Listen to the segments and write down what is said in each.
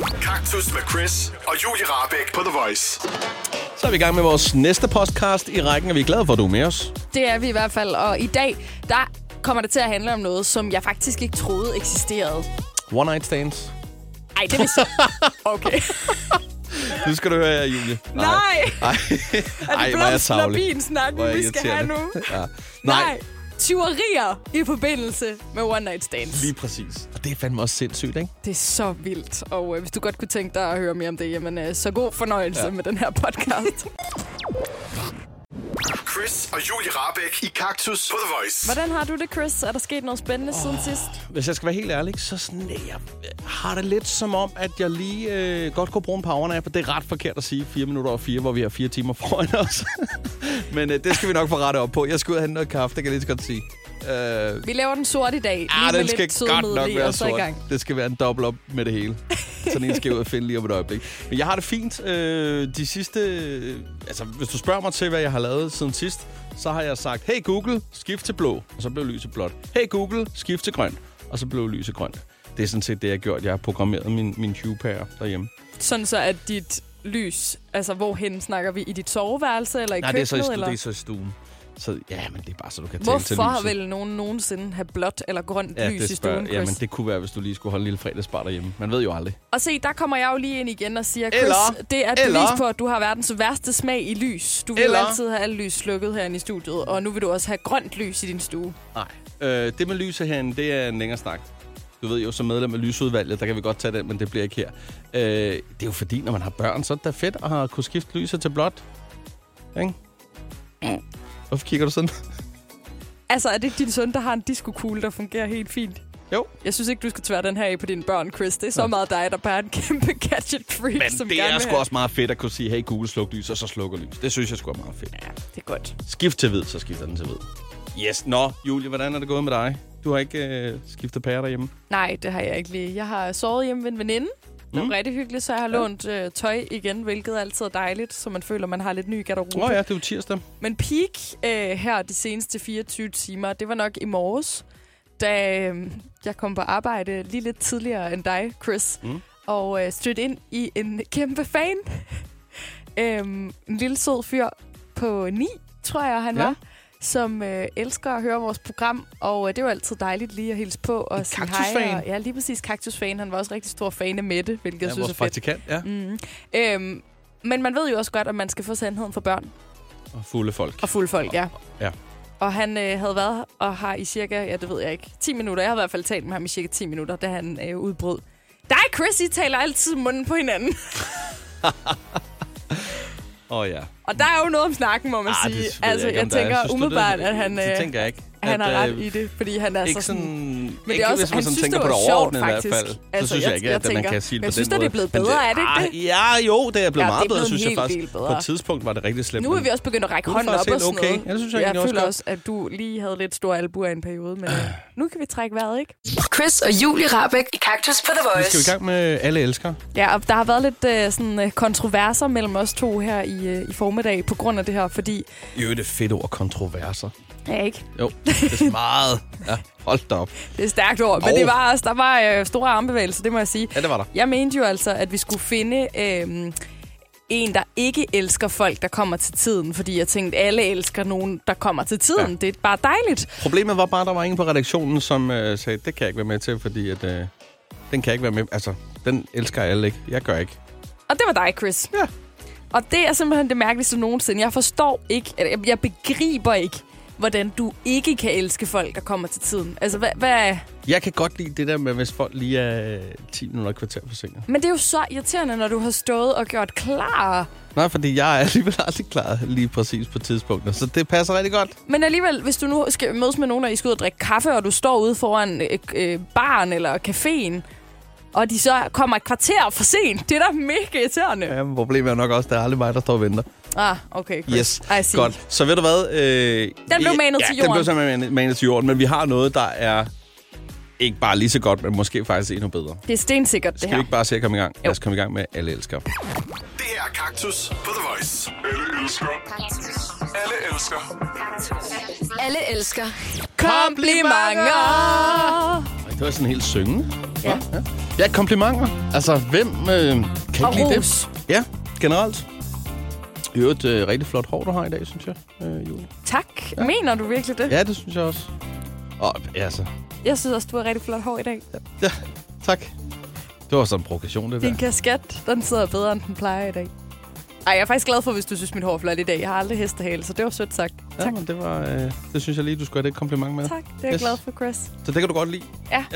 Kaktus med Chris og Julie Rahbek på The Voice. Så er vi i gang med vores næste podcast i rækken, og vi er glade for, at du er med os. Det er vi i hvert fald, og i dag, der kommer det til at handle om noget, som jeg faktisk ikke troede eksisterede. One night stands. Ej, det vil sige... Okay. Nu skal du høre her, Julie. Nej! Ej, er det blomsten og bin-snakken, vi skal have nu? Ja. Nej. Tyverier i forbindelse med one night stands. Lige præcis. Og det er fandme også sindssygt, ikke? Det er så vildt. Og hvis du godt kunne tænke dig at høre mere om det, jamen så god fornøjelse med den her podcast. Chris og Julie Rahbek i Kaktus på The Voice. Hvordan har du det, Chris? Er der sket noget spændende siden sidst? Hvis jeg skal være helt ærlig, så sådan, jeg har det lidt som om, at jeg lige godt kunne bruge en powernap. Det er ret forkert at sige 4 minutter over 4, hvor vi har 4 timer foran os. Men det skal vi nok få rettet op på. Jeg skal ud og hente noget kaffe, det kan jeg lige så godt sige. Vi laver den sort i dag. Den skal godt nok være sort. I gang. Det skal være en dobbelt op med det hele. Sådan en skal jeg ud og finde lige om et øjeblik. Men jeg har det fint. De sidste... Altså, hvis du spørger mig til, hvad jeg har lavet siden sidst, så har jeg sagt, hey Google, skift til blå. Og så blev lyset blåt. Hey Google, skift til grønt. Og så blev lyset grønt. Det er sådan set det, jeg har gjort. Jeg har programmeret min Hue-pære derhjemme. Sådan så, at dit lys... Altså, hvorhen snakker vi? I dit soveværelse eller i køkkenet? Nej, det er så i stuen. Så ja, men det er bare så, du kan tale til lyset. Hvorfor vil nogen nogensinde have blåt eller grønt lys i stuen, Chris? Jamen, det kunne være, hvis du lige skulle holde en lille fredagsbar derhjemme. Man ved jo aldrig. Og se, der kommer jeg jo lige ind igen og siger, Chris, det er et bevis på, at du har verdens værste smag i lys. Du vil jo altid have alle lys slukket herinde i studiet, og nu vil du også have grønt lys i din stue. Nej, det med lyset herinde, det er en længere snak. Du ved jo, som medlem af lysudvalget, der kan vi godt tage den, men det bliver ikke her. Det er jo fordi, når man har børn, så er det da fedt at have kunne skifte lyset til blåt. Ikke? Hvorfor kigger du sådan? Altså, er det ikke din søn, der har en disco-kugle, der fungerer helt fint? Jo. Jeg synes ikke, du skal tvære den her af på dine børn, Chris. Det er så meget dig, der bare er en kæmpe gadget-freak, men som det gerne er vil sgu også meget fedt at kunne sige, hey Google, sluk lys, og så slukker lys. Det synes jeg sgu er meget fedt. Ja, det er godt. Skift til hvid, så skifter den til hvid. Yes. Nå, Julie, hvordan er det gået med dig? Du har ikke skiftet pære derhjemme? Nej, det har jeg ikke lige. Jeg har sovet hjemme ved en veninde. Det var rigtig hyggeligt, så jeg har lånt tøj igen, hvilket altid er dejligt, så man føler, man har lidt ny garderobe. Ja, det er jo tirsdag. Men peak her de seneste 24 timer, det var nok i morges, da jeg kom på arbejde lige lidt tidligere end dig, Chris, og stødte ind i en kæmpe fan. En lille sød fyr på 9, tror jeg, han var, som elsker at høre vores program, og det var altid dejligt lige at hilse på og sige hej. Ja, lige præcis, kaktusfan. Han var også rigtig stor fan af Mette, hvilket jeg synes er fedt. Praktikant, ja. Men man ved jo også godt, at man skal få sandheden for børn. Og fulde folk. Og fulde folk, ja. Ja. Og han havde været og har i cirka, det ved jeg ikke, 10 minutter. Jeg har i hvert fald talt med ham i cirka 10 minutter, da han udbrød. Dig, Chris, I taler altid munden på hinanden. Ja. Og der er jo noget om snakken, må man sige. Altså, jeg tænker umiddelbart, at han... Det tænker jeg ikke. Han har ret i det, fordi han er ikke sådan... Men det er også, hvis man sådan tænker på det overordnede i hvert fald, så synes jeg ikke, at man kan sige det på den måde. Jeg synes, det er blevet bedre, er det ikke det? Ja, jo, det er blevet meget bedre, synes jeg faktisk. Bedre. På et tidspunkt var det rigtig slemt. Nu er vi også begyndt at række hånden op og sådan noget. Ja, det synes jeg føler også, at du lige havde lidt store albuer i en periode, men nu kan vi trække vejret, ikke? Chris og Julie Rahbek i Kaktus på The Voice. Vi skal i gang med Alle Elsker. Ja, og der har været lidt sådan kontroverser mellem os to her i formiddag på grund af det her, fordi... Jo, det er fedt ord, kontroverser. Ja, ikke? Jo, det er meget. Ja, hold da op. Det er stærkt ord, men det var også, der var store armbevægelser, det må jeg sige. Ja, det var der. Jeg mente jo altså, at vi skulle finde en, der ikke elsker folk, der kommer til tiden, fordi jeg tænkte, alle elsker nogen, der kommer til tiden. Ja. Det er bare dejligt. Problemet var bare, at der var en på redaktionen, som sagde, det kan jeg ikke være med til, fordi at, den kan jeg ikke være med. Altså, den elsker alle ikke. Jeg gør ikke. Og det var dig, Chris. Ja. Og det er simpelthen det mærkeligste nogensinde. Jeg forstår ikke, jeg begriber ikke, hvordan du ikke kan elske folk, der kommer til tiden. Altså, hvad... Jeg kan godt lide det der med, hvis folk lige er 10 minutter og kvarter forsinket. Men det er jo så irriterende, når du har stået og gjort klar. Nej, fordi jeg er alligevel aldrig klar lige præcis på tidspunkter, så det passer rigtig godt. Men alligevel, hvis du nu skal mødes med nogen, der I skal ud og drikke kaffe, og du står ude foran baren eller caféen, og de så kommer et kvarter for sent, det er da mega irriterende. Ja, men problemet er nok også, at det er aldrig mig, der står og venter. Okay. Chris. Yes, godt. Så ved du hvad? Den blev manet til jorden. Den blev simpelthen manet til jorden, men vi har noget, der er ikke bare lige så godt, men måske faktisk endnu bedre. Det er stensikkert, det her. Skal vi ikke bare se at komme i gang? Lad os komme i gang med Alle Elsker. Det her er Kaktus på The Voice. Alle elsker. Alle elsker. Alle elsker komplimenter. Det var sådan helt syngende. Ja. Ja, komplimenter. Altså, hvem kan ikke lide ros. det? Ja, generelt. I øvrigt rigtig flot hår, du har i dag, synes jeg, Julie. Tak. Ja. Mener du virkelig det? Ja, det synes jeg også. Og altså... Jeg synes også, du har rigtig flot hår i dag. Ja, tak. Det var sådan en provokation, det der. Din kasket, den sidder bedre, end den plejer i dag. Ej, jeg er faktisk glad for, hvis du synes, mit hår er flot i dag. Jeg har aldrig hestehale, så det var sødt sagt. Ja, Tak. men det synes jeg lige, du skulle have det kompliment med. Tak, det er jeg glad for, Chris. Så det kan du godt lide? Ja.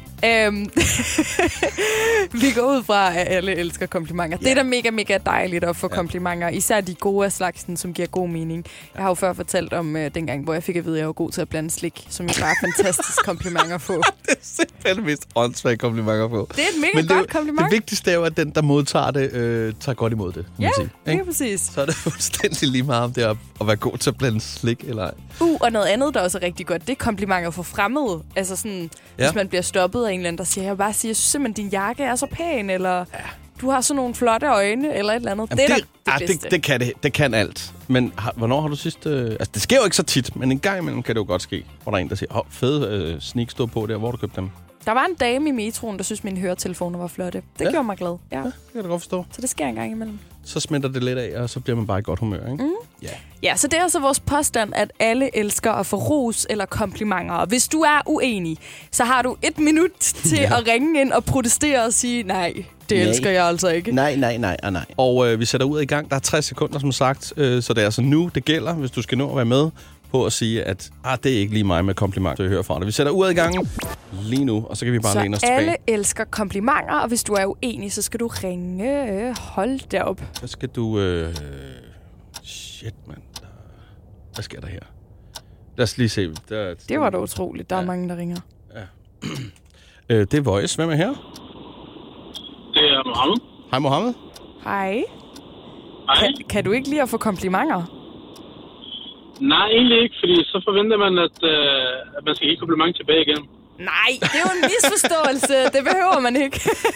Vi går ud fra, at alle elsker komplimenter. Ja. Det er da mega, mega dejligt at få komplimenter. Især de gode af slagsen, som giver god mening. Jeg har jo før fortalt om dengang, hvor jeg fik at vide, at jeg var god til at blande slik, som jo bare er fantastisk komplimenter at få. Det er simpelthen mest åndssvagt komplimenter at få. Det er et mega godt kompliment. Det vigtigste er jo, at den, der modtager det, tager godt imod det. Ja, sige, det er præcis. Så er det fuldstændig lige meget om det er at være god til at blande slik eller ej. Og noget andet, der også er rigtig godt, det er komplimenter for fremmede. Altså sådan, hvis man bliver stoppet af en eller anden, der siger, jeg vil bare sige, jeg synes simpelthen, din jakke er så pæn, eller du har sådan nogle flotte øjne, eller et eller andet. Jamen, det er det bedste. Det kan alt. Men hvornår har du sidst... altså, det sker jo ikke så tit, men en gang imellem kan det jo godt ske, hvor der er en, der siger, fede sneak stod på der, hvor du købte dem. Der var en dame i metroen, der synes, mine høretelefoner var flotte. Det gjorde mig glad. Ja, det kan jeg godt forstå. Så det sker en gang imellem. Så smitter det lidt af, og så bliver man bare i godt humør, ikke? Ja, så det er altså vores påstand, at alle elsker at få ros eller komplimenter. Og hvis du er uenig, så har du 1 minut til at ringe ind og protestere og sige, nej, det elsker jeg altså ikke. Nej. Og vi sætter ud i gang. Der er 60 sekunder, som sagt. Så det er altså nu, det gælder, hvis du skal nå at være med på at sige, at det er ikke lige mig med komplimenter, jeg hører fra dig. Vi sætter ud i gang lige nu, og så kan vi bare læne os tilbage. Så alle elsker komplimenter, og hvis du er uenig, så skal du ringe. Hold da op. Så skal du... Shit, mand. Hvad sker der her? Lad os lige se. Det var da utroligt. Der er mange, der ringer. Ja. Det er Voice. Hvem er her? Det er Mohammed. Hej, Mohammed. Hej. Hej. Kan du ikke lide at få komplimenter? Nej, egentlig ikke, fordi så forventer man, at man skal give kompliment tilbage igen. Nej, det er jo en misforståelse. Det behøver man ikke.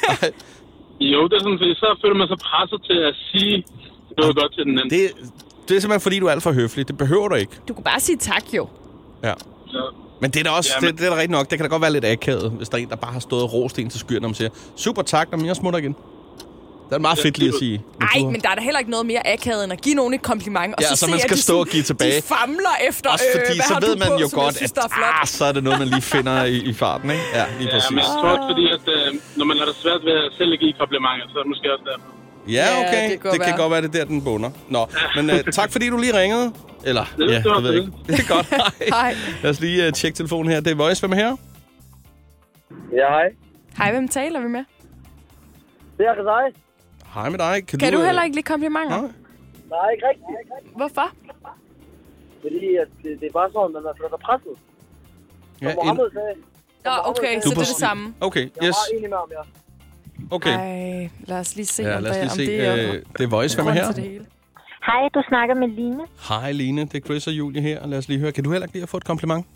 Jo, det er sådan, fordi så føler man sig presset til at sige noget godt til den anden. Det er simpelthen, fordi du er alt for høflig. Det behøver du ikke. Du kan bare sige tak, jo. Ja. Men det er da også, det er da rigtigt nok. Det kan da godt være lidt akavet, hvis der er en, der bare har stået og rost en til skyerne, og man siger, super tak, når jeg smutter igen. Det er meget fedt lige at sige. Nej, men der er da heller ikke noget mere akavet, end at give nogen et kompliment. Og så man skal stå og give tilbage. De famler efter, også fordi, hvad så har ved du man på, jo som godt, synes, at så er det noget, man lige finder i farten, ikke? Ja, lige præcis. Men jeg tror også, fordi at når man har det svært ved at selv at give komplimenter, så er det måske også derfor. Ja, okay. Det kan godt være, det der, den bunder. Nå, men tak fordi du lige ringede. Eller, det ved jeg ikke. Det er godt. Hej. Lad os lige tjekke telefonen her. Det er Voice. Hvem er her? Ja, hej. Hej, hvem taler vi med? Det er dig. Hej med dig. Kan du heller ikke lide komplimenter? Nej, ikke rigtigt. Hvorfor? Fordi at det er bare sådan, man er føler sig presset. Som Mohammed sagde. Okay, så det er det samme. Okay, yes. Jeg er meget enig med ham, ja. Okay. Ej, lad os lige se, om det er... Det er Voice. Hvem er her? Hej, du snakker med Line. Hej Line, det er Chris og Julie her. Lad os lige høre. Kan du heller ikke lide at få et kompliment?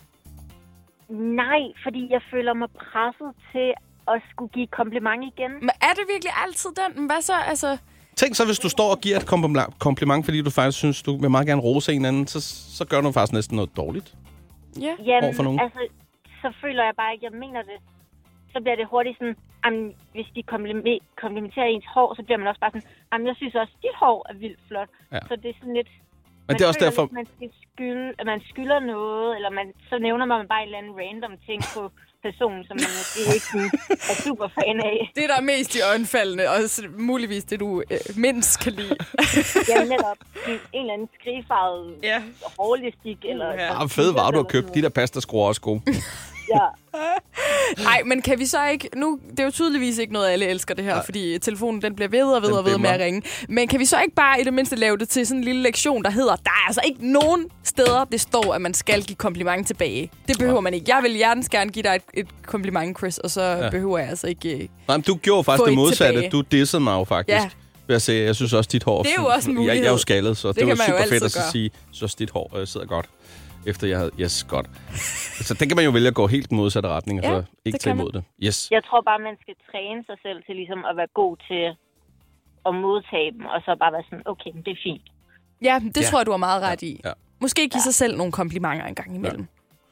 Nej, fordi jeg føler mig presset til at skulle give kompliment igen. Men er det virkelig altid den? Hvad så, altså... Tænk så, hvis du står og giver et kompliment, fordi du faktisk synes, du vil meget gerne rose en anden, så gør du faktisk næsten noget dårligt. Ja. Jamen, altså, så føler jeg bare ikke, jeg mener det. Så bliver det hurtigt sådan, hvis de komplimenterer ens hår, så bliver man også bare sådan, jeg synes også, dit hår er vildt flot. Ja. Så det er sådan lidt... Men det er også derfor... At man skylder noget, eller så nævner man bare en eller anden random ting på personen, som man måske ikke er super fan af. Det der er mest i øjenfaldene, og muligvis det, du mindst kan lide. Ja, netop. En eller anden skrigfarvet hårlistik. Fed var du har købt. De der pastaskruer også gode. Ja. Nej, men kan vi så ikke... Nu, det er jo tydeligvis ikke noget, alle elsker det her, fordi telefonen den bliver ved med at ringe. Men kan vi så ikke bare i det mindste lave det til sådan en lille lektion, der hedder, der er altså ikke nogen steder, det står, at man skal give kompliment tilbage. Det behøver man ikke. Jeg vil hjertens gerne give dig et kompliment, Chris, og så behøver jeg altså ikke... Nej, men du gjorde faktisk det modsatte. Du dissede mig jo faktisk. Ja. Jeg synes også, dit hår... Det er jo også en mulighed. Jeg er jo skaldet, så det var super fedt at sige, så dit hår sidder godt. Efter jeg havde... Yes, godt. Så den kan man jo vælge at gå helt modsatte retning, og så ikke tage imod det. Yes. Jeg tror bare, man skal træne sig selv til ligesom at være god til at modtage dem, og så bare være sådan, okay, det er fint. Ja, det tror jeg, du har meget ret i. Ja. Måske give sig selv nogle komplimenter en gang imellem.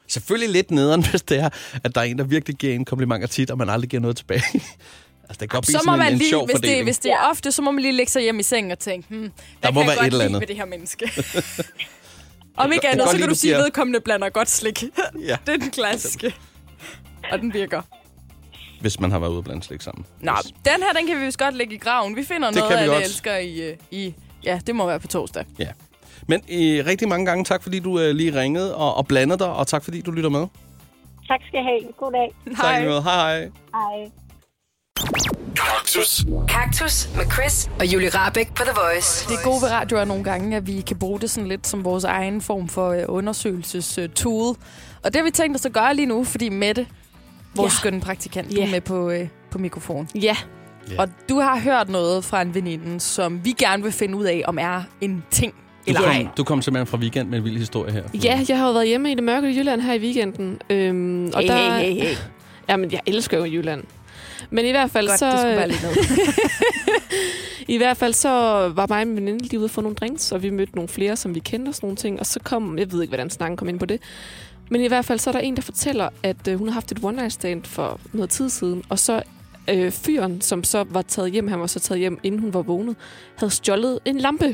Selvfølgelig lidt nederen, hvis det er, at der er en, der virkelig giver en komplimenter tit, og man aldrig giver noget tilbage. Altså, det kan godt blive sådan en sjov fordeling. Hvis det er ofte, så må man lige lægge sig hjem i sengen og tænke, hvad der må kan være jeg et eller godt lide andet ved det her menneske? Om ikke andet, så kan du sige, at vedkommende blander godt slik. Ja. Det er den klassiske. Og den virker. Hvis man har været ude og blande slik sammen. Nå, den her, den kan vi vist godt lægge i graven. Vi finder noget af det, elsker i... Ja, det må være på torsdag. Ja. Men rigtig mange gange tak, fordi du lige ringede og blandede dig, og tak, fordi du lytter med. Tak skal I have. God dag. Tak. Hej. Hej. Kaktus med Chris og Julie Rahbek på The Voice. Det gode ved radio er nogle gange, at vi kan bruge det sådan lidt som vores egen form for undersøgelsestool. Og det har vi tænkt os at gøre lige nu, fordi Mette, vores skønne praktikant, er med på mikrofon. Ja. Og du har hørt noget fra en veninde, som vi gerne vil finde ud af, om er en ting eller ej. Du kom simpelthen fra weekend med en vild historie her. Ja, jeg har jo været hjemme i det mørke Jylland her i weekenden. Og hey. Jamen, jeg elsker jo Jylland. Men i hvert fald godt, så... det skulle være lidt noget. I hvert fald så var mig og min veninde lige ude at få nogle drinks, og vi mødte nogle flere, som vi kendte og sådan nogle ting. Og så kom... Jeg ved ikke, hvordan snakken kom ind på det. Men i hvert fald så er der en, der fortæller, at hun har haft et one-night stand for noget tid siden. Og så fyren, som så var taget hjem, han var så taget hjem, inden hun var vågnet, havde stjålet en lampe.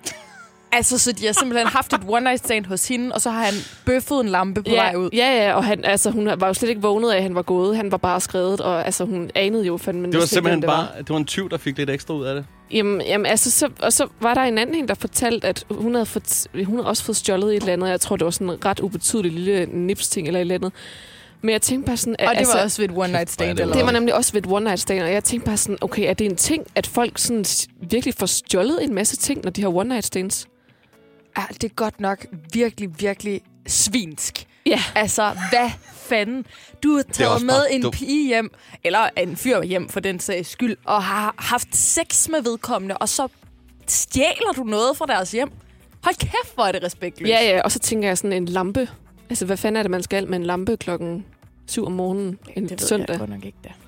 Altså, så de har simpelthen haft et one-night stand hos hende, og så har han bøffet en lampe på vej ud. Ja, og hun var jo slet ikke vågnet af, at han var gået. Han var bare skredet, og altså, hun anede jo fandme... Det var simpelthen bare... Det var en tyv, der fik lidt ekstra ud af det. Jamen altså, så var der en anden, der fortalte, at hun havde også fået stjålet et eller andet. Jeg tror, det var sådan en ret ubetydelig lille nipsting eller et eller andet. Men jeg tænkte bare sådan... Og det var også ved et one-night stand, eller det var nemlig også ved et one-night stand, og jeg tænkte bare sådan, okay, er det en ting, at folk sådan virkelig får stjålet en masse ting, når de har one-night stands? Ja, det er godt nok virkelig, virkelig svinsk. Ja. Altså, hvad fanden? Du har taget med en pige hjem, eller en fyr hjem for den sags skyld, og har haft sex med vedkommende, og så stjæler du noget fra deres hjem. Hold kæft, hvor er det respektløst. Ja, og så tænker jeg sådan en lampe. Altså, hvad fanden er det, man skal med en lampe klokken 7 om morgenen en det søndag? Det ved jeg godt nok ikke, der.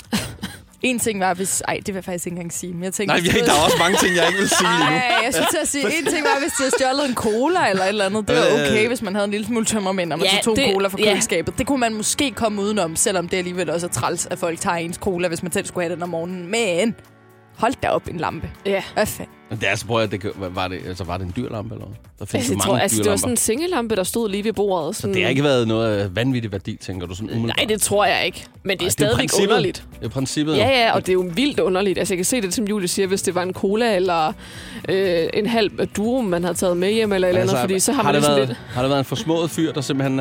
En ting var, hvis... Ej, det vil jeg faktisk ikke engang sige. Men jeg tænker, der er også mange ting, jeg ikke vil sige lige nu. Nej, jeg skulle til at sige, en ting var, hvis de havde stjålet en cola eller et eller andet. Det var okay, hvis man havde en lille smule tømmermænd, og man tog en cola fra køleskabet. Det kunne man måske komme udenom, selvom det alligevel også er træls, at folk tager ens cola, hvis man selv skulle have den om morgenen. Men hold da op en lampe. Ja. Hvad fanden? Det er så prøv at var det en dyr lampe eller hvad? Der findes altså, mange det var sådan en sengelampe, der stod lige ved bordet. Sådan... Så det har ikke været noget vanvittig værdi, tænker du sådan umiddelbart? Nej, det tror jeg ikke. Men det er stadigvæk underligt. Det er princippet. Ja, og det er jo vildt underligt. Altså, jeg kan se det, som Julie siger, hvis det var en cola eller en halv durum, man havde taget med hjem eller et eller andet, fordi så har man det lidt... Har der været en forsmået fyr, der simpelthen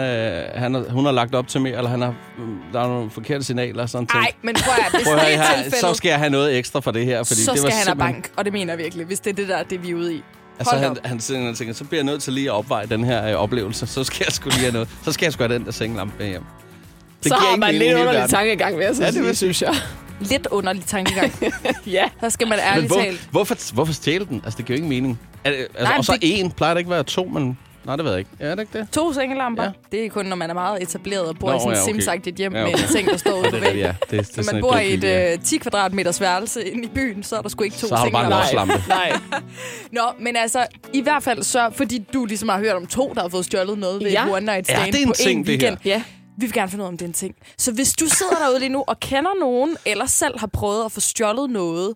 hun har lagt op til mere, eller der er nogle forkerte signaler og sådan ting? Nej, men prøv at, hvis det er tilfældet... Så skal jeg have noget ekstra for det her, fordi så det skal var han have bank, og det mener jeg virkelig, hvis det er det vi er ude i. Altså, han tænker, så bliver jeg nødt til lige at opveje den her oplevelse. Så skal jeg sgu lige have noget. Så skal jeg sgu have den der sengelampe med hjem. Det så har man lidt underlig tankegang, vil jeg så sige, synes jeg. Lidt underlig tankegang. Ja. Der skal man ærligt talt. Hvorfor stjæle den? Altså, det giver jo ingen mening. Nej, og så en. Plejer det ikke at være 2, men... Nej, det ved jeg ikke. Er det ikke det? 2 sengelamper? Ja. Det er kun, når man er meget etableret og bor i sådan et simsagtigt hjem med en seng, der står ude på væggen. Når man bor i et 10 kvadratmeters værelse inde i byen, så er der sgu ikke 2 sengelamper. Så har du bare en Nej. Nå, men altså, i hvert fald så, fordi du ligesom har hørt om 2, der har fået stjålet noget ved et one night stand på en weekend. Ja. Vi vil gerne finde ud af, om det er en ting. Så hvis du sidder derude lige nu og kender nogen, eller selv har prøvet at få stjålet noget,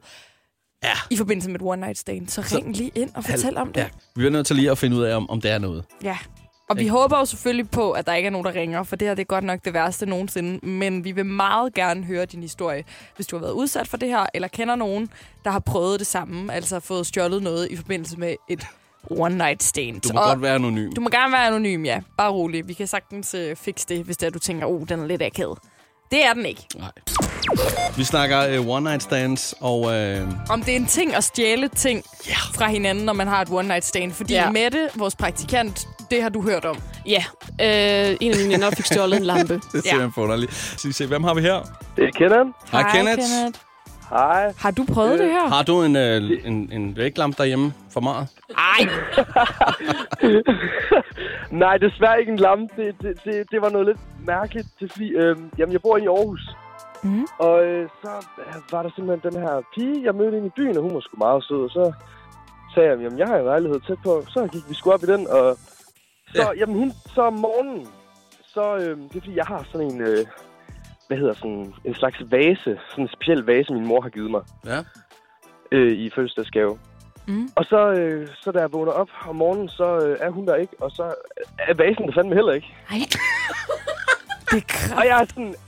i forbindelse med et one-night stand, så ring lige ind og fortæl om det. Ja. Vi er nødt til lige at finde ud af, om det er noget. Ja, og vi håber jo selvfølgelig på, at der ikke er nogen, der ringer, for det her det er godt nok det værste nogensinde. Men vi vil meget gerne høre din historie, hvis du har været udsat for det her, eller kender nogen, der har prøvet det samme, altså fået stjålet noget i forbindelse med et one-night stand. Du må godt være anonym. Du må gerne være anonym, ja. Bare rolig. Vi kan sagtens fikse det, hvis det er, du tænker, den er lidt akavet. Det er den ikke. Nej. Vi snakker one-night stands, og... Om det er en ting at stjæle ting fra hinanden, når man har et one-night stand. Fordi Mette, vores praktikant, det har du hørt om. Ja, en af mine venner fik stjålet en lampe. Det er simpelthen forunderligt. Så vi se, hvem har vi her? Det er Kenneth. Hej, Kenneth. Hej. Har du prøvet det her? Har du en væglampe derhjemme for meget? Ej! Nej, desværre ikke en lampe. Det var noget lidt mærkeligt. Jamen, jeg bor i Aarhus. Mm. Og så var der simpelthen den her pige, jeg mødte inde i byen, og hun var sgu meget sød. Og så sagde jeg, jamen, jeg har en lejlighed tæt på. Så gik vi sgu op i den, og så, jamen, så om morgenen, så... det er fordi, jeg har sådan en... en slags vase. Sådan en speciel vase, min mor har givet mig. Ja. I fødselsdagsgave. Og så da jeg vågner op om morgenen, så er hun der ikke. Og så er vasen der fandme heller ikke. Nej. Det er kraft. Og jeg er sådan...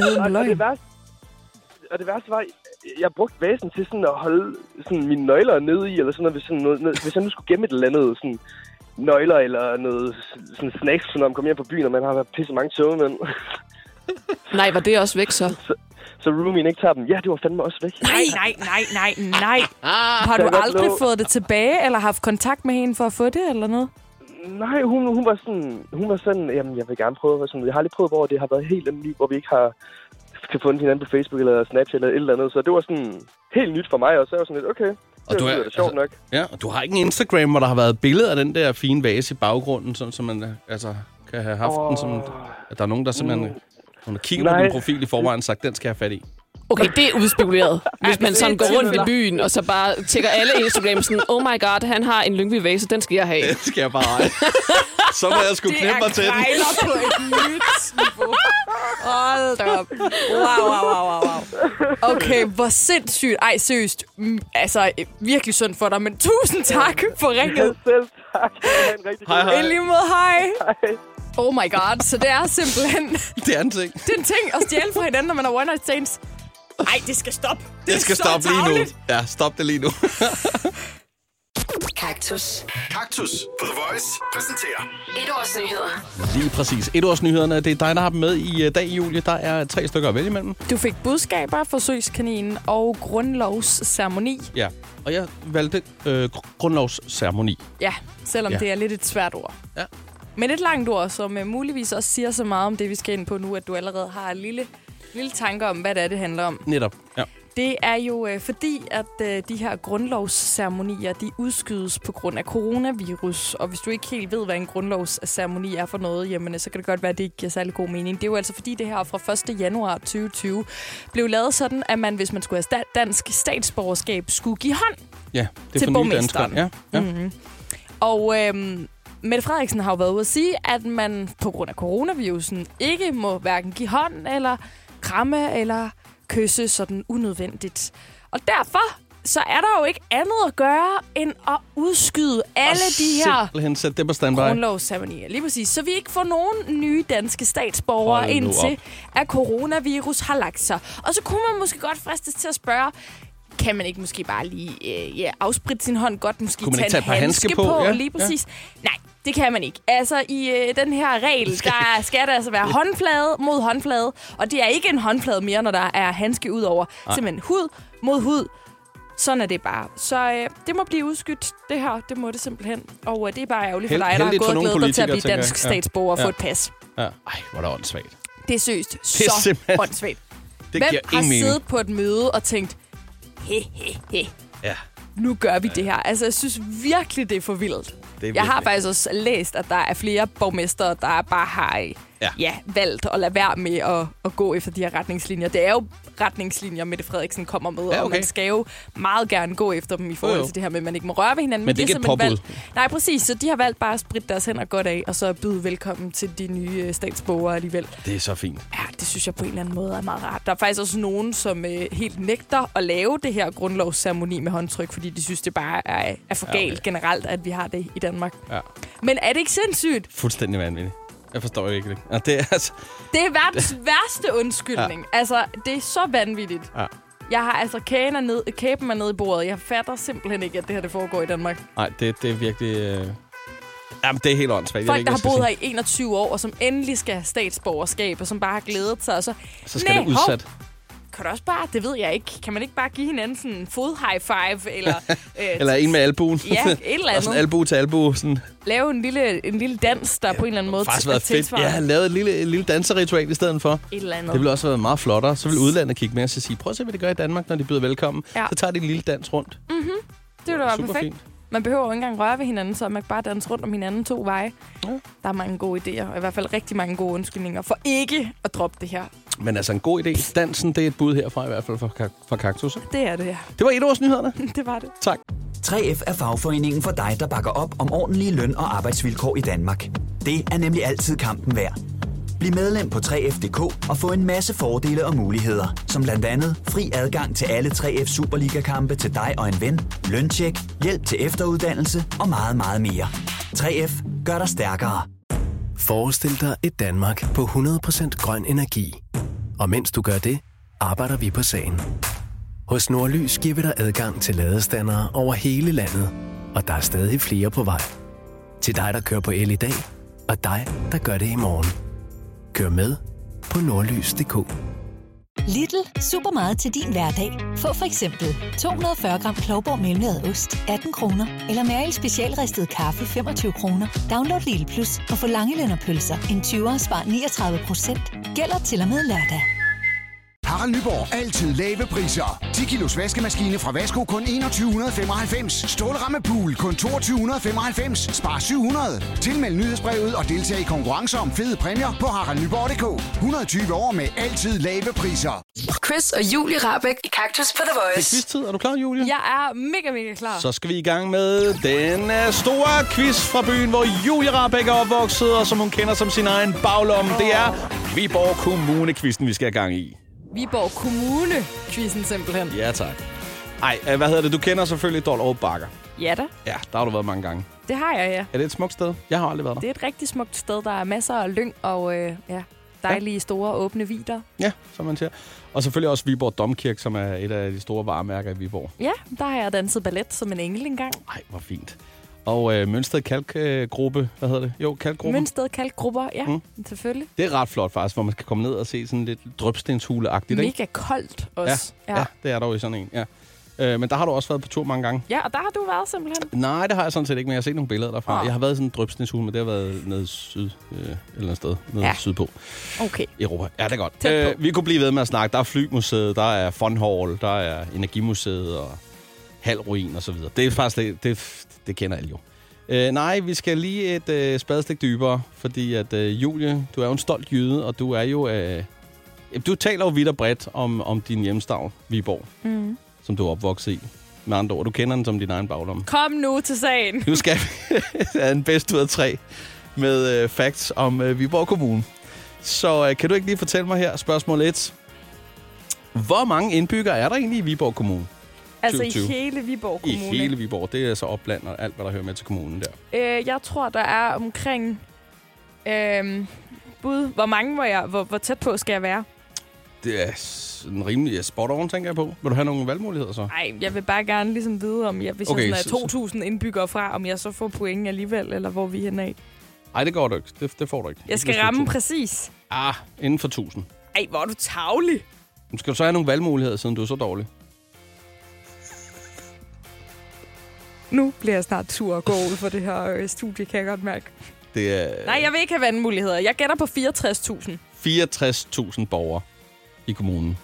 Og det værste var, jeg brugte vasen til sådan at holde sådan mine nøgler nede i, eller sådan noget, hvis jeg nu skulle gemme et eller andet sådan nøgler eller noget sådan snacks, når man kommer hjem på byen, og man har pisse mange tøvmænd. Nej, var det også væk så? Så roomien ikke tager dem. Ja, det var fandme også væk. Nej. Har du aldrig fået det tilbage, eller haft kontakt med hende for at få det, eller noget? Nej, hun var sådan, jamen, jeg vil gerne prøve. Sådan, jeg har lige prøvet, hvor det har været helt andet liv, hvor vi ikke har kan fundet hinanden på Facebook eller Snapchat eller et eller andet. Så det var sådan helt nyt for mig, og så var jeg sådan lidt, okay, det er sjovt nok. Ja, og du har ikke en Instagram, hvor der har været billeder af den der fine vase i baggrunden, sådan, så man kan have haft den som... At der er nogen, der simpelthen... Hun har kigget på din profil i forvejen og sagt, den skal jeg have fat i. Okay, det er udspekuleret. Hvis man sådan går rundt i byen, og så bare tjekker alle Instagram sådan, oh my god, han har en Lyngby-vase, den skal jeg have. Den skal jeg bare have. Så må jeg sgu knippe mig til den. Det er på et nyt niveau. Hold da op. Wow. Okay, hvor sindssygt. Ej, seriøst. Altså, virkelig synd for dig, men tusind tak for ringet. Selv tak. Hej. I lige måde, hej. Oh my god, så det er simpelthen... Det er en ting. Det er en ting at stjæle fra hinanden, når man har one night stands. Ej, det skal stoppe. Det skal stoppe lige nu. Ja, stop det lige nu. Kaktus. Kaktus på The Voice præsenterer Etårsnyheder. Lige præcis. Etårsnyhederne, det er dig, der har dem med i dag, Julie. Der er 3 stykker at vælge imellem. Du fik budskaber, forsøgskaninen og grundlovsceremoni. Ja, og jeg valgte grundlovsceremoni. Ja, selvom det er lidt et svært ord. Ja. Men et langt ord, som muligvis også siger så meget om det, vi skal ind på nu, at du allerede har en lille tanke om, hvad det handler om. Netop, ja. Det er jo fordi, at de her grundlovsceremonier, de udskydes på grund af coronavirus. Og hvis du ikke helt ved, hvad en grundlovsceremoni er for noget, jamen, så kan det godt være, at det ikke giver særlig god mening. Det er jo altså fordi, det her fra 1. januar 2020 blev lavet sådan, at man, hvis man skulle have dansk statsborgerskab, skulle give hånd til borgmesteren. Ja. Mm-hmm. Og... Mette Frederiksen har jo været ude at sige, at man på grund af coronavirusen ikke må hverken give hånd eller kramme eller kysse sådan unødvendigt. Og derfor så er der jo ikke andet at gøre end at udskyde alle de her grundlovsceremonier. Lige præcis. Så vi ikke får nogen nye danske statsborgere indtil at coronavirus har lagt sig. Og så kunne man måske godt fristes til at spørge, kan man ikke måske bare lige afspritte sin hånd godt, måske tage en handske på lige præcis? Ja. Nej, det kan man ikke. Altså, i den her regel, der skal der altså være håndflade mod håndflade, og det er ikke en håndflade mere, når der er handske ud over. Simpelthen hud mod hud. Sådan er det bare. Så det må blive udskudt, det her. Det må det simpelthen. Og det er bare ærgerligt for dig, der har gået og glædet dig til at blive dansk statsborger og få et pas. Ja. Ej, hvor er det åndssvagt. Det er seriøst så åndssvagt. Hvem har siddet på et møde og tænkt, nu gør vi det her. Altså, jeg synes virkelig, det er for vildt. Jeg har faktisk også læst, at der er flere borgmestre, der bare har valgt at lade være med at gå efter de her retningslinjer. Det er jo retningslinjer, Mette Frederiksen kommer med, og man skal jo meget gerne gå efter dem i forhold til det her med, at man ikke må røre ved hinanden. Men det er ikke et påbud. Nej, præcis. Så de har valgt bare at spritte deres hænder godt af, og så byde velkommen til de nye statsborgere alligevel. Det er så fint. Ja, det synes jeg på en eller anden måde er meget rart. Der er faktisk også nogen, som helt nægter at lave det her grundlovsceremoni med håndtryk, fordi de synes, det bare er for galt generelt, at vi har det i Danmark. Ja. Men er det ikke sindssygt? Fuldstændig vanvittigt. Jeg forstår ikke det. Ja, det er verdens værste undskyldning. Ja. Altså, det er så vanvittigt. Ja. Jeg har altså kæben nede i bordet. Jeg fatter simpelthen ikke, at det her det foregår i Danmark. Nej, det er virkelig... Jamen, det er helt åndssvagt. Folk, der har boet her i 21 år, og som endelig skal have statsborgerskab, og som bare har glædet sig, og så skal det udsat. Kan du også bare, det ved jeg ikke, kan man ikke bare give hinanden sådan en fod-high five, eller... eller en med albuen. Ja, et eller andet. Og sådan albue til albue. Sådan. Lave en lille dans, der på en eller anden måde... Det har faktisk været fedt. Jeg har lavet et lille danseritual i stedet for. Et eller andet. Det ville også være meget flottere. Så vil udlandet kigge med og sige, prøv at se, hvad det gør i Danmark, når de byder velkommen. Ja. Så tager de en lille dans rundt. Mm-hmm. Det ville være perfekt. Fint. Man behøver jo ikke engang røre ved hinanden, så man kan bare danse rundt om hinanden 2 veje. Ja. Der er mange gode idéer, og i hvert fald rigtig mange gode undskyldninger for ikke at droppe det her. Men altså en god idé. Dansen, det er et bud herfra i hvert fald fra Kaktus. Det er det, ja. Det var etårsnyhederne. Det var det. Tak. 3F er fagforeningen for dig, der bakker op om ordentlige løn- og arbejdsvilkår i Danmark. Det er nemlig altid kampen værd. Bliv medlem på 3F.dk og få en masse fordele og muligheder, som blandt andet fri adgang til alle 3F Superliga-kampe til dig og en ven, løntjek, hjælp til efteruddannelse og meget, meget mere. 3F gør dig stærkere. Forestil dig et Danmark på 100% grøn energi. Og mens du gør det, arbejder vi på sagen. Hos Nordlys giver vi dig adgang til ladestandere over hele landet, og der er stadig flere på vej. Til dig, der kører på el i dag, og dig, der gør det i morgen. Kør med på nordlys.dk. Lidl. Super meget til din hverdag. Få for eksempel 240 gram Klovborg melmlaget ost, 18 kroner. Eller Mæril specialristet kaffe, 25 kroner. Download Lidl Plus og få langelønnerpølser. En 20'er spar 39%. Gælder til og med lørdag. Harald Nyborg. Altid lave priser. 10 kilos vaskemaskine fra Vasko kun 2195. Stålramme pool kun 2295. Spar 700. Tilmeld nyhedsbrevet og deltag i konkurrencer om fede præmier på haraldnyborg.dk. 120 år med altid lave priser. Chris og Julie Rahbek i Kaktus på The Voice. Det er quiz-tid. Er du klar, Julie? Jeg er mega klar. Så skal vi i gang med den store quiz fra byen, hvor Julie Rahbek er opvokset, og som hun kender som sin egen baglomme. Det er Viborg Kommune-quizzen, vi skal have gang i. Viborg Kommune-quizzen simpelthen. Ja, tak. Ej, hvad hedder det? Du kender selvfølgelig Dollerup Bakker. Ja da. Ja, der har du været mange gange. Det har jeg, ja. Er det et smukt sted? Jeg har aldrig været der. Det er et rigtig smukt sted. Der er masser af lyng og dejlige store åbne vidder. Ja, som man siger. Og selvfølgelig også Viborg Domkirke, som er et af de store varemærker i Viborg. Ja, der har jeg danset ballet som en engel engang. Ej, hvor fint. Og Mønsted Kalkgruppe, hvad hedder det? Jo, Kalkgruppe. Mønsted Kalkgrupper, ja, selvfølgelig. Det er ret flot faktisk, hvor man kan komme ned og se sådan lidt drøbstenshule-agtigt, ikke? Mega koldt også. Ja, det er der jo i sådan en, ja. Men der har du også været på tur mange gange. Ja, og der har du været simpelthen. Nej, det har jeg sådan set ikke, men jeg har set nogle billeder derfra. Jeg har været i sådan en drøbstenshule, men det har været nede syd, eller sted nede sydpå. Okay. I Europa. Ja, det er godt. Vi kunne blive ved med at snakke. Der er Flymuseet, der er Fun Hall, der er Energimuseet og Halruin og så videre. Det er faktisk det kender alle jo. Nej, vi skal lige et spadestik dybere, fordi at Julie, du er jo en stolt jyde, og du er jo... du taler jo vidt og bredt om din hjemstavn, Viborg, som du er opvokset i. Med andre ord, du kender den som din egen baglomme. Kom nu til sagen. Nu skal vi have en bedst ud af 3 med facts om Viborg Kommune. Så kan du ikke lige fortælle mig her, spørgsmål 1. Hvor mange indbyggere er der egentlig i Viborg Kommune? Altså 2020. i hele Viborg Kommune? I hele Viborg. Det er så opland og alt, hvad der hører med til kommunen der. Jeg tror, der er omkring... Hvor mange hvor tæt på skal jeg være? Det er en rimelig spot on, tænker jeg på. Vil du have nogle valgmuligheder så? Nej, jeg vil bare gerne ligesom vide, om hvis okay, jeg sådan er 2.000 indbyggere fra, om jeg så får point alligevel, eller hvor vi er henne af. Nej, det går du ikke. Det får du ikke. Jeg skal ramme præcis. Inden for 1.000. Ej, hvor er du tarvelig. Skal du så have nogle valgmuligheder, siden du er så dårlig? Nu bliver jeg snart tur og gå ud for det her studie, kan jeg godt mærke. Det er... Nej, jeg vil ikke have valgmuligheder. Jeg gætter på 64.000. 64.000 borgere i kommunen.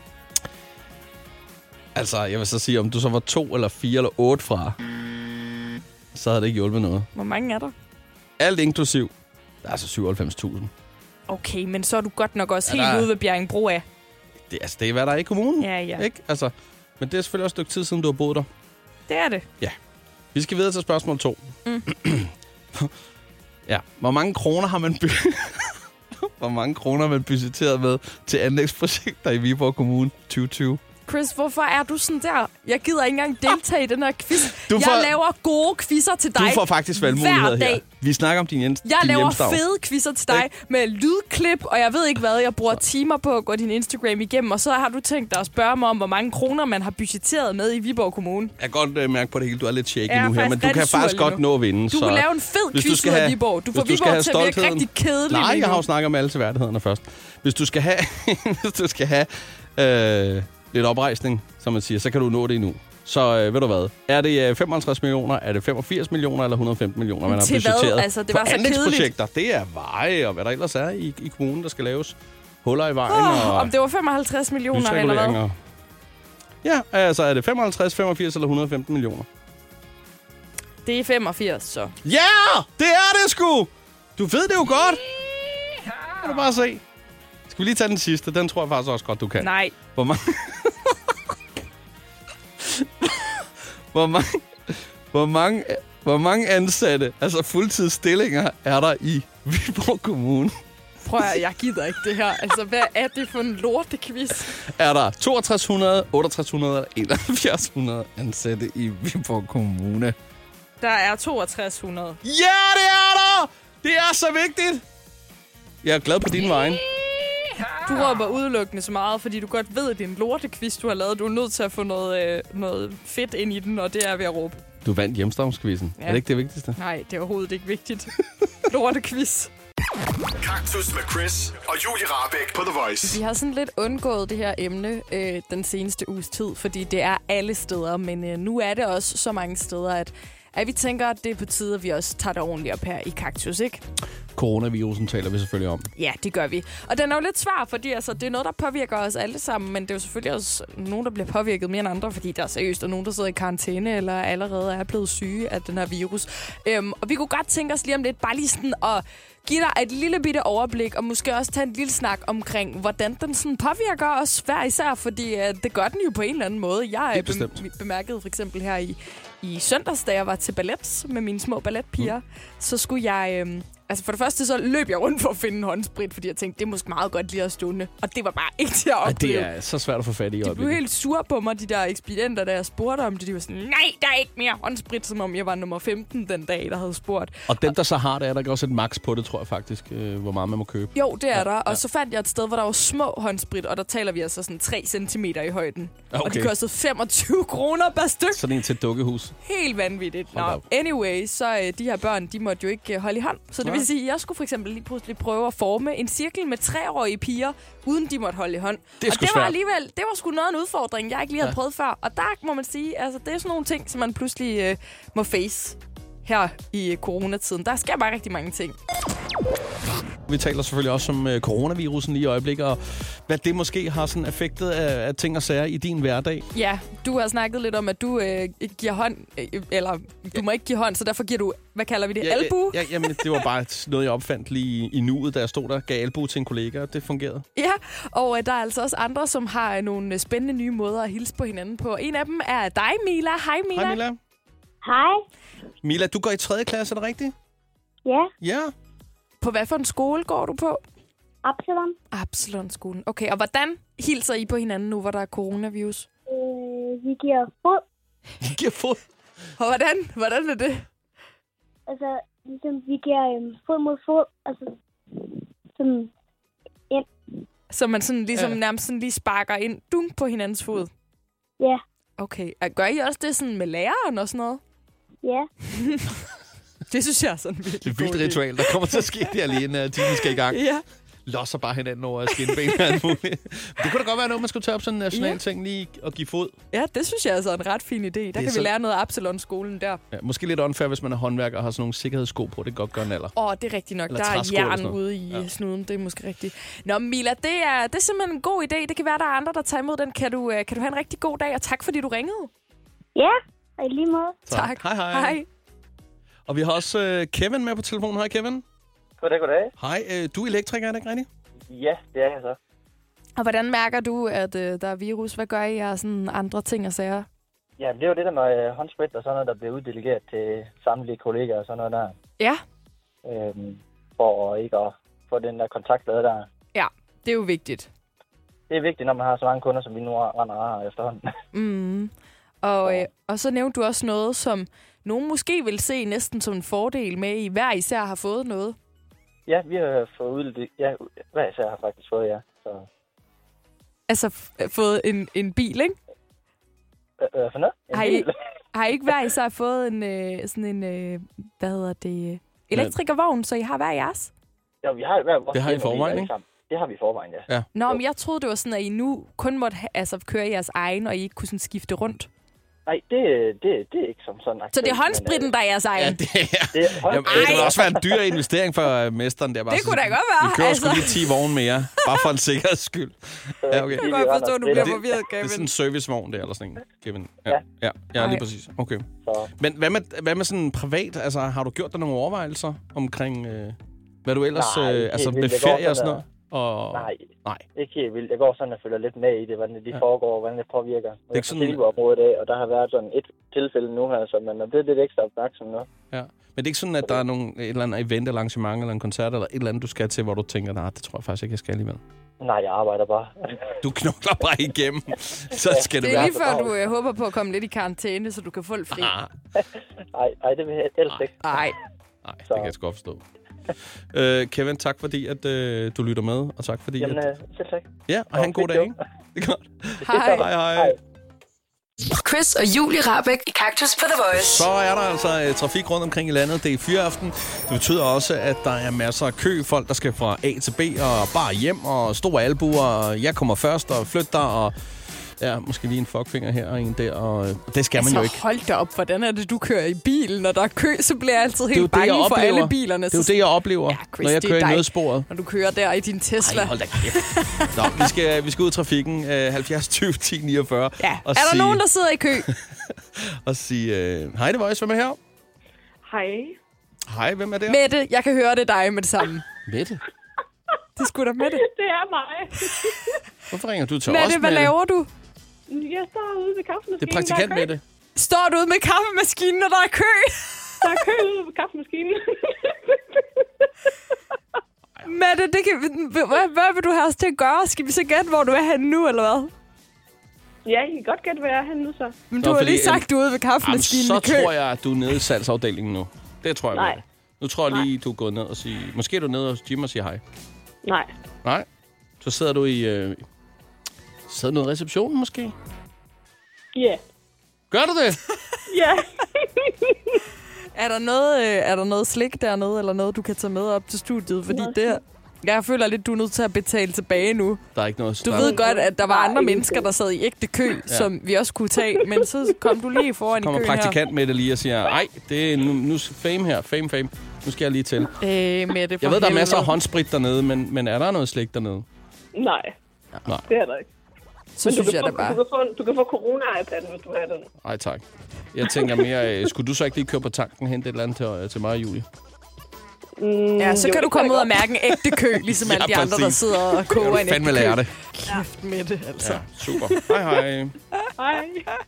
Altså, jeg vil så sige, om du så var 2 eller 4 eller 8 fra, så havde det ikke hjulpet noget. Hvor mange er der? Alt inklusiv. Der er altså 97.000. Okay, men så er du godt nok også helt ude ved Bjerringbro af. Det er, hvad der er i kommunen. Ja. Ikke? Altså, men det er selvfølgelig også et stykke tid siden, du har boet der. Det er det. Ja. Vi skal videre til spørgsmål 2. Ja. Hvor mange kroner har man budgetteret med til anlægsprojekter i Viborg Kommune 2020? Chris, hvorfor er du sådan der? Jeg gider ikke engang deltage i den her quiz. Jeg laver gode quizzer til dig. Du får faktisk valgmuligheder her. Vi snakker om din hjemstavn. Jeg laver fede quizzer til dig med lydklip, og jeg ved ikke hvad. Jeg bruger timer på at gå din Instagram igennem, og så har du tænkt dig at spørge mig om, hvor mange kroner man har budgetteret med i Viborg Kommune. Jeg kan godt mærke på det hele. Du er lidt shaky nu her, men du kan faktisk godt nå at vinde. Du kan lave en fed quiz ud af Viborg. Du får Viborg til at virke rigtig kedelig. Nej, jeg har jo snakket om alle seværdighederne først. Hvis du skal have, lidt oprejsning, som man siger, så kan du nå det endnu. Så ved du hvad? Er det 55 millioner, er det 85 millioner eller 115 millioner, man har budgetteret altså, det var for anlægsprojekter? Det er veje, og hvad der ellers er i kommunen, der skal laves huller i vejen. Og om det var 55 millioner eller hvad? Ja, altså er det 55, 85 eller 115 millioner? Det er 85, så. Ja, det er det sgu! Du ved det jo godt. Kan du bare se. Skal vi lige tage den sidste? Den tror jeg faktisk også godt, du kan. Nej. Hvor mange ansatte, altså fuldtidsstillinger, er der i Viborg Kommune? Prøv at, jeg gider ikke det her. Altså, hvad er det for en lortequiz? Er der 6200, 6800 eller 7100 ansatte i Viborg Kommune? Der er 6200. Ja, det er der! Det er så vigtigt! Jeg er glad på din vegne. Du råber udelukkende så meget, fordi du godt ved, at det er en lortequiz, du har lavet. Du er nødt til at få noget fedt ind i den, og det er ved at råbe. Du vandt hjemstavnsquizzen. Ja. Er det ikke det vigtigste? Nej, det er overhovedet ikke vigtigt. Lortequiz. Kaktus med Chris og Julie Rahbek på The Voice. Vi har sådan lidt undgået det her emne den seneste uges tid, fordi det er alle steder, men nu er det også så mange steder, at vi tænker, at det er på tide, at vi også tager det ordentligt op her i Kaktus, ikke? Coronavirusen taler vi selvfølgelig om. Ja, det gør vi. Og den er jo lidt svær, fordi altså, det er noget, der påvirker os alle sammen, men det er jo selvfølgelig også nogen, der bliver påvirket mere end andre, fordi der er seriøst nogen, der sidder i karantæne eller allerede er blevet syge af den her virus. Og vi kunne godt tænke os lige om lidt, bare lige sådan at give dig et lille bitte overblik, og måske også tage en lille snak omkring, hvordan den sådan påvirker os hver især, fordi det gør den jo på en eller anden måde. Jeg bemærkede for eksempel her i søndags, da jeg var til ballet med mine små balletpiger, så skulle jeg... Altså for det første, så løb jeg rundt for at finde en håndsprit, fordi jeg tænkte, det er måske meget godt lige at stående. Og det var bare ikke til at opleve. Det er så svært at få fat i. De blev helt sure på mig, de der ekspedienter, da jeg spurgte om det. De var sådan, nej, der er ikke mere håndsprit, som om jeg var nummer 15 den dag, der havde spurgt. Og dem, der så har det, er der også et max på det, tror jeg faktisk, hvor meget man må købe. Jo, det er der. Og så fandt jeg et sted, hvor der var små håndsprit, og der taler vi altså sådan 3 centimeter i højden. Okay. Og de kostede 25 kroner per styk. Sådan en til et dukkehus. Helt vanvittigt. Nå, anyway, så de her børn, de måtte jo ikke holde i hånd. Så det vil sige, at jeg skulle for eksempel lige pludselig prøve at forme en cirkel med 3-årige piger, uden de måtte holde i hånd. Det var alligevel, det var sgu noget af en udfordring, jeg ikke lige havde prøvet før. Og der må man sige, altså det er sådan nogle ting, som man pludselig må face her i coronatiden. Der sker bare rigtig mange ting. Vi taler selvfølgelig også om coronavirusen lige i øjeblikket, og hvad det måske har sådan effektet af ting og sager i din hverdag. Ja, du har snakket lidt om, at du giver hånd, eller du må ikke give hånd, så derfor giver du, hvad kalder vi det, albue? Jamen, det var bare noget, jeg opfandt lige i nuet, da jeg stod der, gav albue til en kollega, og det fungerede. Ja, og der er altså også andre, som har nogle spændende nye måder at hilse på hinanden på. En af dem er dig, Mila. Hej, Mila. Hej, Mila. Hej. Mila, du går i 3. klasse, er det rigtigt? Ja. Ja. På hvad for en skole går du på? Absalon. Absalon-skolen. Okay, og hvordan hilser I på hinanden nu, hvor der er coronavirus? Vi giver fod. I giver fod? Og hvordan er det? Altså, ligesom, vi giver fod mod fod. Altså, sådan ind. Så man sådan ligesom nærmest sådan lige sparker ind på hinandens fod? Ja. Okay. Gør I også det sådan med læreren og sådan noget? Ja. Det synes jeg er sådan virkelig. Det er et vildt ritual, der kommer til at ske der lige inden timen skal i gang. Ja. Losser bare hinanden over skinben og alt muligt. Det kunne da godt være noget, man skulle tage op sådan en national ting lige og give fod. Ja, det synes jeg er en ret fin idé. Der kan vi lære noget af Absalon-skolen der. Ja, måske lidt unfair, hvis man er håndværker og har sådan nogle sikkerhedssko på. Det kan godt gøre en alder. Det er rigtigt nok. Eller der er jern ude i snuden. Det er måske rigtigt. Nå, Mila, det er simpelthen en god idé. Det kan være, der er andre, der tager imod den. Kan du have en rigtig god dag, og tak fordi du ringede. Ja, og i lige måde. Tak. Hej. Og vi har også Kevin med på telefonen. Hej, Kevin. Goddag. Hej, du er elektriker, er det ikke rigtigt? Ja, det er jeg så. Og hvordan mærker du, at der er virus? Hvad gør I af sådan andre ting og sager? Ja, det er jo det der med håndsprit og sådan noget, der bliver uddelegeret til samtlige kollegaer og sådan noget der. Ja. For ikke at få den der kontakt lavet der. Ja, det er jo vigtigt. Det er vigtigt, når man har så mange kunder, som vi nu har efterhånden. Og så nævnte du også noget, som nogen måske vil se næsten som en fordel med, I hver især har fået noget. Ja, vi har fået uddelegeret. Ja, hver især har faktisk fået, ja. Så. Altså fået en bil, ikke? For noget? Har I ikke hver især fået hvad hedder det, elektrikervogn, så I har hver jeres? Ja, vi har hver vores. Det har I forvejen, ikke? Det har vi i forvejen, ja. Nå, men jeg troede, det var sådan, at I nu kun måtte køre jeres egen, og I ikke kunne sådan skifte rundt. Nej, det er ikke som sådan. Så det er håndspritten, der er jeres egen? Ja, det kunne også være en dyr investering for mesteren. Der. Bare det kunne da godt være. Vi kører sgu lige 10 vogne mere, bare for en sikkerheds skyld. Ja, okay. Jeg kan godt forstå, at du bliver forvirret, Kevin. Det er sådan en servicevogn der, eller sådan en, Kevin. Ja, lige præcis. Okay. Men hvad med sådan privat? Altså, har du gjort dig nogle overvejelser omkring, hvad du ellers... med ferie og sådan noget? Nej. Ikke helt vildt. Jeg går sådan og følger lidt med i det, hvordan det foregår, og hvordan det påvirker. Det er ikke sådan området af, og der har været sådan et tilfælde nu her, så man er blevet lidt ekstra opmærksom nu. Ja. Men det er ikke sådan, at der er et eller andet event, eller arrangement, eller en koncert, eller et eller andet, du skal til, hvor du tænker, nej, det tror jeg faktisk ikke, jeg skal alligevel. Nej, jeg arbejder bare. Du knokler bare igennem, så skal det være. være. Det er lige før, du håber på at komme lidt i karantæne, så du kan få lidt fri. Nej, det vil jeg helst ikke. Nej, det kan jeg sgu godt forstå. Kevin, tak fordi, at du lytter med, og tak fordi... Jamen, selv tak. Ja, og have en god dag, ikke? Det er godt. Hej. Chris og Julie Rahbek i Kaktus på The Voice. Så er der altså trafik rundt omkring i landet. Det er fyraften. Det betyder også, at der er masser af kø. Folk, der skal fra A til B og bare hjem og store albuer. Jeg kommer først og flytter og... Ja, måske lige en fuckfinger her og en der, og det skal man jo ikke. Hold da op, hvordan er det, du kører i bil? Når der er kø, så bliver jeg altid helt bange for alle bilerne. Det er jo det, jeg oplever, Chris, når jeg kører i nødsporet. Når du kører der i din Tesla. Ej, hold da kæft. Nå, vi skal ud i trafikken. 70 20 10 49. Ja, er der nogen, der sidder i kø? Og sige, hej, det Voice, hvem er her? Hej. Hej, hvem er der? Mette, jeg kan høre det dig med det samme. Mette? Det skulle da Mette. Det er mig. Hvorfor ringer du til Mette, os, Mette? hvad laver du? Jeg står ude ved kaffemaskinen. Det er praktikant, Mette. Står du ude med kaffemaskinen, når der er kø? Der er kø ude ved kaffemaskinen. Mette, hvad vil du have os til at gøre? Skal vi så gætte, hvor du er henne nu, eller hvad? Ja, I kan godt gætte, hvor jeg er henne nu, så. Men du har lige sagt, du er ude ved kaffemaskinen så i kø. tror jeg, at du er nede i salgsafdelingen nu. Det tror jeg. Nej. Mette. Nu tror jeg lige, du er gået ned og siger... Måske er du nede hos Jim og siger hej. Nej. Nej? Så sidder du i... Sidder du i receptionen, måske? Ja. Yeah. Gør du det? Ja. Er der noget slik dernede, eller noget, du kan tage med op til studiet? Fordi jeg føler lidt, du er nødt til at betale tilbage nu. Der er ikke noget... Du ved godt, at der var andre mennesker, der sad i ægte kø, som vi også kunne tage. Men så kom du lige foran i køen her. Kommer praktikant med det lige og siger, ej, det er nu fame her. Fame. Nu skal jeg lige til. Mette, jeg ved, der er masser af håndsprit dernede, men er der noget slik dernede? Nej. Det er der ikke. Så synes jeg da bare. Du kan få corona-iPad'en, hvis du har den. Nej, tak. Jeg tænker mere, skulle du så ikke lige køre på tanken og hente et eller andet til mig og Julie? Ja, så kan du komme ud og mærke en ægte kø, ligesom alle de andre, der sidder og koger en ægte kø. Fandme lære det. Kæft med det, altså. Ja, super. Hej. Hej.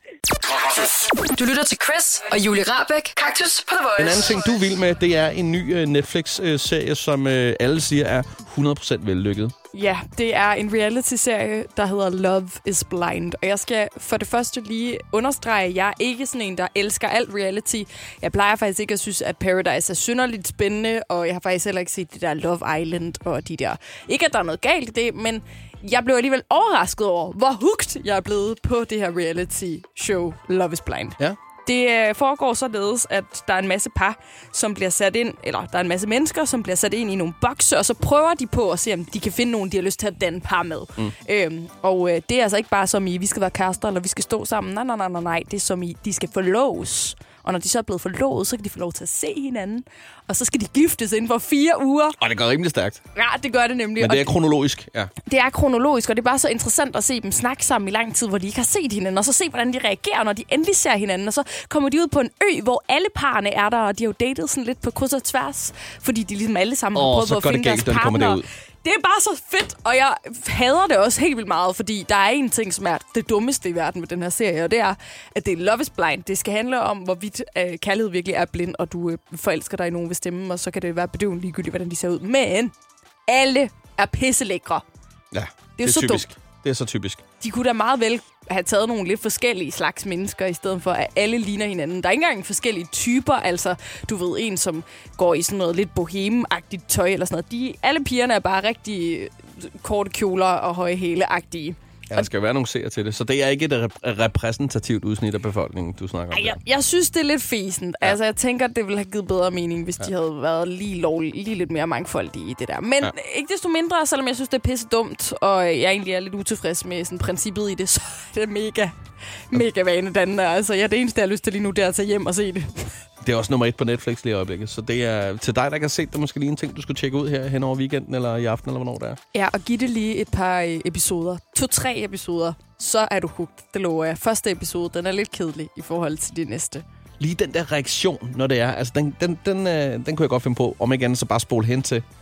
Du lytter til Chris og Julie Rahbek. Kaktus på The Voice. En anden ting, du vil med, det er en ny Netflix-serie, som alle siger er 100% vellykket. Ja, det er en reality-serie, der hedder Love is Blind. Og jeg skal for det første lige understrege, at jeg er ikke sådan en, der elsker alt reality. Jeg plejer faktisk ikke at synes, at Paradise er synderligt spændende, og jeg har faktisk heller ikke set det der Love Island og de der. Ikke, at der er noget galt i det, men jeg blev alligevel overrasket over, hvor hooked jeg er blevet på det her reality-show Love is Blind. Ja. Det foregår således, at der er en masse par, som bliver sat ind, eller der er en masse mennesker, som bliver sat ind i nogle bokse, og så prøver de på at se, om de kan finde nogen, de har lyst til at danne par med. Og det er altså ikke bare som i, vi skal være kærester, eller vi skal stå sammen. Nej. Det er som i, de skal forloves. Og når de så er blevet forlovet, så kan de få lov til at se hinanden. Og så skal de giftes inden for 4 uger. Og det går rimelig stærkt. Ja, det gør det nemlig. Men det er kronologisk, ja. Det er kronologisk, og det er bare så interessant at se dem snakke sammen i lang tid, hvor de ikke har set hinanden. Og så se, hvordan de reagerer, når de endelig ser hinanden. Og så kommer de ud på en ø, hvor alle parerne er der, og de har jo datet sådan lidt på kryds og tværs. Fordi de ligesom alle sammen har prøvet på at finde deres partner. Det er bare så fedt, og jeg hader det også helt vildt meget, fordi der er en ting, som er det dummeste i verden med den her serie, og det er, at det er Love is Blind. Det skal handle om, hvorvidt kærlighed virkelig er blind, og du forelsker dig i nogen ved stemmen, og så kan det være bedøvende ligegyldigt, hvordan de ser ud. Men alle er pisselækre. Ja, det er så typisk. dumt. Det er så typisk. De kunne da meget vel have taget nogle lidt forskellige slags mennesker, i stedet for at alle ligner hinanden. Der er ikke engang forskellige typer, altså du ved, en som går i sådan noget lidt boheme-agtigt tøj eller sådan noget. Alle pigerne er bare rigtig korte kjoler og høje hæle-agtige. Ja, der skal være nogle seere til det. Så det er ikke et repræsentativt udsnit af befolkningen, du snakker om. Jeg synes, det er lidt fæsent. Ja. Altså, jeg tænker, at det ville have givet bedre mening, hvis de havde været lige lidt mere mangfoldige i det der. Men ikke desto mindre, selvom jeg synes, det er pisse dumt, og jeg egentlig er lidt utilfreds med sådan, princippet i det, så er det mega vanedannende. Altså, det eneste, jeg har lyst til lige nu, det er at tage hjem og se det. Det er også nummer 1 på Netflix lige i øjeblikket. Så det er til dig, der ikke har set det, måske lige en ting, du skulle tjekke ud her hen over weekenden, eller i aften, eller hvornår det er. Ja, og giv det lige et par episoder. 2-3 episoder, så er du hooked. Det lover jeg. Første episode, den er lidt kedelig i forhold til de næste. Lige den der reaktion, når det er. Altså, den kunne jeg godt finde på. Om ikke andet, så bare spole hen til. Ja.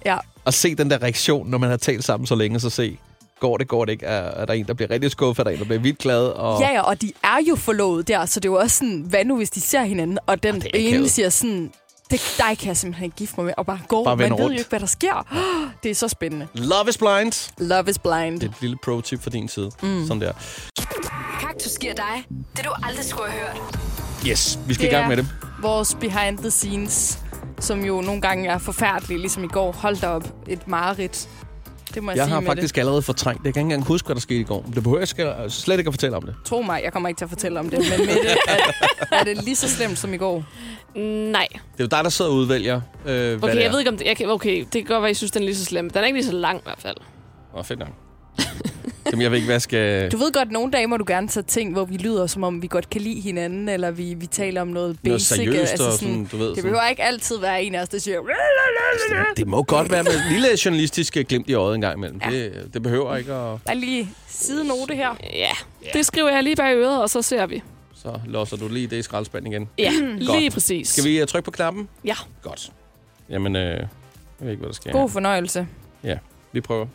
at se den der reaktion, når man har talt sammen så længe, så se, går det ikke? Er der en, der bliver rigtig skuffet, er der en, der bliver vildt glad? Og... Ja, og de er jo forlovet der, så det er jo også sådan, hvad nu, hvis de ser hinanden, og den ene siger sådan, dig kan jeg simpelthen ikke gifte mig med, og bare gå. Man ved jo ikke, hvad der sker. Det er så spændende. Love is blind. Love is blind. Det er et lille pro-tip fra din side. Sådan der. Kaktus giver dig det, du aldrig skulle have hørt. Yes, vi skal i gang med det. Vores behind the scenes, som jo nogle gange er forfærdelige, ligesom i går. Hold da op, et mareridt. Det må jeg sige har med faktisk allerede fortrængt. Jeg kan ikke engang huske, hvad der skete i går. Det behøver jeg slet ikke at fortælle om det. Tro mig, jeg kommer ikke til at fortælle om det. Men med det, er det lige så slemt som i går? Nej. Det er jo dig, der sidder og udvælger, hvad okay, jeg ved ikke, om det... Okay, det kan godt være, jeg synes, den er lige så slem. Den er ikke lige så lang i hvert fald. Fedt nok. Jamen, jeg ved ikke, hvad skal... Du ved godt, nogle dage må du gerne tage ting, hvor vi lyder, som om vi godt kan lide hinanden, eller vi taler om noget basic. Noget seriøst, altså sådan, du ved. Det behøver ikke altid være en af os, der siger... Det må godt være med en lille journalistisk glimt i øjet en gang imellem. Ja. Det behøver ikke at... Der er lige sidenote her. Ja, det skriver jeg lige bag øret, og så ser vi. Så låser du lige det i skraldespanden igen. Ja, lige præcis. Skal vi trykke på knappen? Ja. Godt. Jamen, jeg ved ikke, hvad der sker. God fornøjelse. Ja, vi prøver.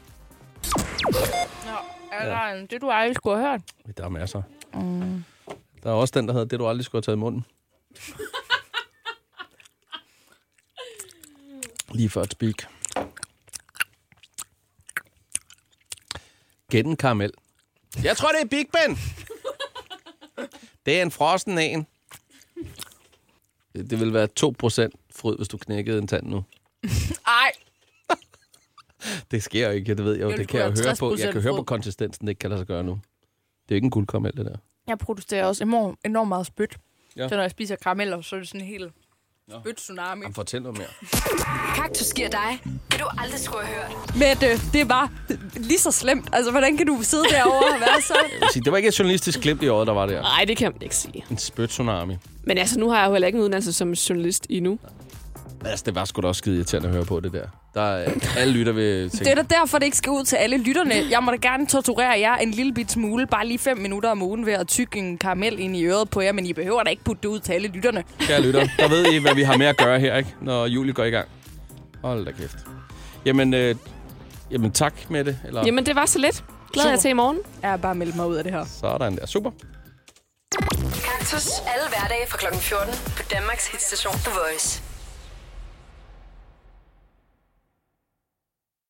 Det, du aldrig skulle have hørt. Der er masser. Der er også den, der hedder det, du aldrig skulle have taget i munden. Lige før et speak. Gæt en karamel. Jeg tror, det er Big Ben. Det er en frossen en. Det vil være 2% fryd, hvis du knækkede en tand nu. Ej. Det sker jo ikke, det ved jeg jo. Det kan jeg høre på. Jeg kan høre på konsistensen, det ikke kan lade sig gøre nu. Det er jo ikke en guldkaramel, det der. Jeg producerer også enormt meget spyt. Ja. Så når jeg spiser karameller, så er det sådan en helt spyt-tsunami. Jamen, fortæl noget mere. Kaktus giver dig det, du aldrig skulle have hørt. Mette, det var lige så slemt. Altså, hvordan kan du sidde derovre og være så... Det var ikke et journalistisk glimt i øjet, der var der. Nej, det kan man ikke sige. En spyt-tsunami. Men altså, nu har jeg jo heller ikke en uddannelse som journalist endnu. Altså, det var sgu da også skide irriterende at høre på det der. Der er alle lytter ved ting. Det er da derfor, det ikke skal ud til alle lytterne. Jeg må da gerne torturere jer en lille bit smule, bare lige 5 minutter om ugen ved at tygge en karamel ind i øret på jer, men I behøver da ikke putte det ud til alle lytterne. Kære lytter, der ved I, hvad vi har med at gøre her, ikke? Når Julie går i gang. Hold da kæft. Jamen tak med det. Eller... Jamen, det var så lidt. Glæder jeg til i morgen. Jeg har bare meldt mig ud af det her. Sådan der. Super. Kaktus alle hverdage fra kl. 14 på Danmarks hitstation The Voice.